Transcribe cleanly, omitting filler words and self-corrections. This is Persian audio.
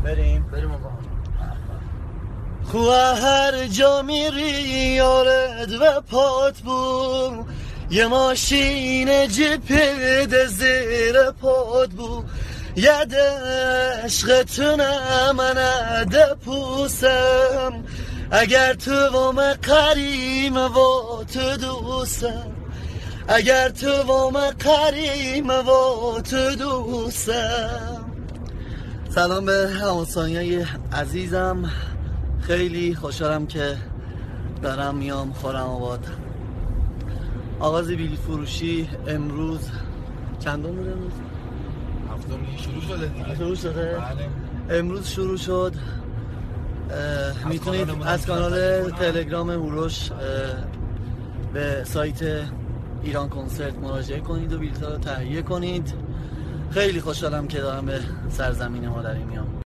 بریم آقا. خواه هر جا میری یارد و پات بو، یه ماشین جیپید زیر پات بو، ید عشقتونه من دپوسم، اگر تو وام قریم و تو دوستم، اگر تو وام قریم و تو دوستم. سلام به همسایه‌ی عزیزم، خیلی خوشحالم که دارم میام خرم آباد. آغاز بلیط فروشی امروز چندم بود؟ امروز شروع شده دیگه. شروع شده؟ بله. امروز شروع شد. میتونید از کانال تلگرام هوروش به سایت ایران کنسرت مراجعه کنید و بلیط‌ها رو تهیه کنید. خیلی خوشحالم که دارم به سرزمین مادری میام.